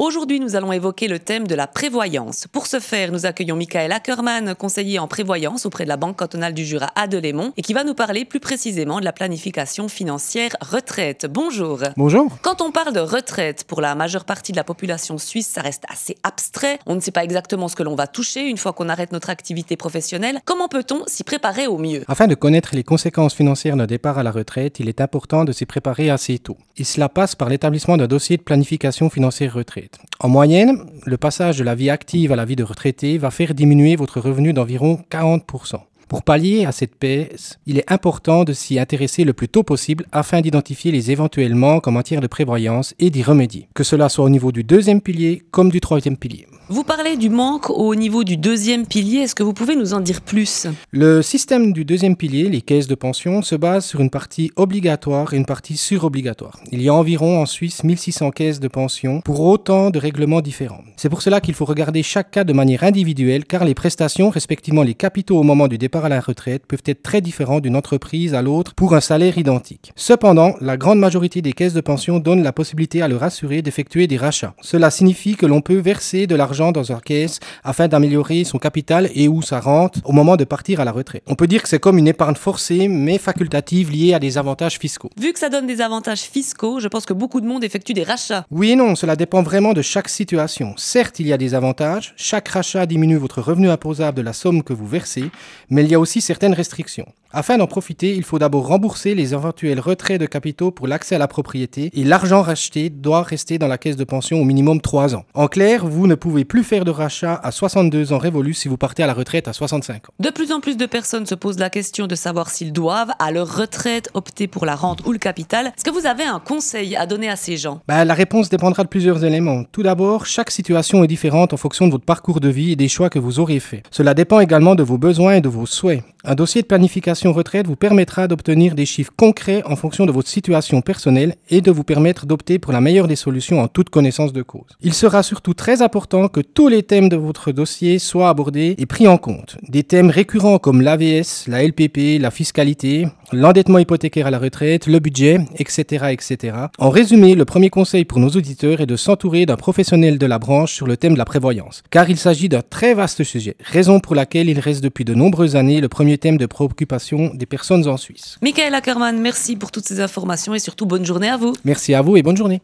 Aujourd'hui, nous allons évoquer le thème de la prévoyance. Pour ce faire, nous accueillons Michael Ackermann, conseiller en prévoyance auprès de la Banque cantonale du Jura à Delémont et qui va nous parler plus précisément de la planification financière retraite. Bonjour. Bonjour. Quand on parle de retraite, pour la majeure partie de la population suisse, ça reste assez abstrait. On ne sait pas exactement ce que l'on va toucher une fois qu'on arrête notre activité professionnelle. Comment peut-on s'y préparer au mieux ? Afin de connaître les conséquences financières d'un départ à la retraite, il est important de s'y préparer assez tôt. Et cela passe par l'établissement d'un dossier de planification financière retraite. En moyenne, le passage de la vie active à la vie de retraité va faire diminuer votre revenu d'environ 40%. Pour pallier à cette baisse, il est important de s'y intéresser le plus tôt possible afin d'identifier les éventuels manques en matière de prévoyance et d'y remédier, que cela soit au niveau du deuxième pilier comme du troisième pilier. Vous parlez du manque au niveau du deuxième pilier, est-ce que vous pouvez nous en dire plus ? Le système du deuxième pilier, les caisses de pension, se base sur une partie obligatoire et une partie surobligatoire. Il y a environ en Suisse 1600 caisses de pension pour autant de règlements différents. C'est pour cela qu'il faut regarder chaque cas de manière individuelle car les prestations, respectivement les capitaux au moment du départ à la retraite, peuvent être très différents d'une entreprise à l'autre pour un salaire identique. Cependant, la grande majorité des caisses de pension donnent la possibilité à leur assuré d'effectuer des rachats. Cela signifie que l'on peut verser de l'argent dans leur caisse afin d'améliorer son capital et ou sa rente au moment de partir à la retraite. On peut dire que c'est comme une épargne forcée mais facultative liée à des avantages fiscaux. Vu que ça donne des avantages fiscaux, je pense que beaucoup de monde effectue des rachats. Oui et non, cela dépend vraiment de chaque situation. Certes, il y a des avantages, chaque rachat diminue votre revenu imposable de la somme que vous versez, mais il y a aussi certaines restrictions. Afin d'en profiter, il faut d'abord rembourser les éventuels retraits de capitaux pour l'accès à la propriété et l'argent racheté doit rester dans la caisse de pension au minimum 3 ans. En clair, vous ne pouvez plus faire de rachat à 62 ans révolus si vous partez à la retraite à 65 ans. De plus en plus de personnes se posent la question de savoir s'ils doivent, à leur retraite, opter pour la rente ou le capital. Est-ce que vous avez un conseil à donner à ces gens ? La réponse dépendra de plusieurs éléments. Tout d'abord, chaque situation est différente en fonction de votre parcours de vie et des choix que vous aurez faits. Cela dépend également de vos besoins et de vos souhaits. Un dossier de planification retraite vous permettra d'obtenir des chiffres concrets en fonction de votre situation personnelle et de vous permettre d'opter pour la meilleure des solutions en toute connaissance de cause. Il sera surtout très important que tous les thèmes de votre dossier soient abordés et pris en compte. Des thèmes récurrents comme l'AVS, la LPP, la fiscalité, l'endettement hypothécaire à la retraite, le budget, etc., etc. En résumé, le premier conseil pour nos auditeurs est de s'entourer d'un professionnel de la branche sur le thème de la prévoyance, car il s'agit d'un très vaste sujet, raison pour laquelle il reste depuis de nombreuses années le premier thème de préoccupation des personnes en Suisse. Michael Ackermann, merci pour toutes ces informations et surtout bonne journée à vous. Merci à vous et bonne journée.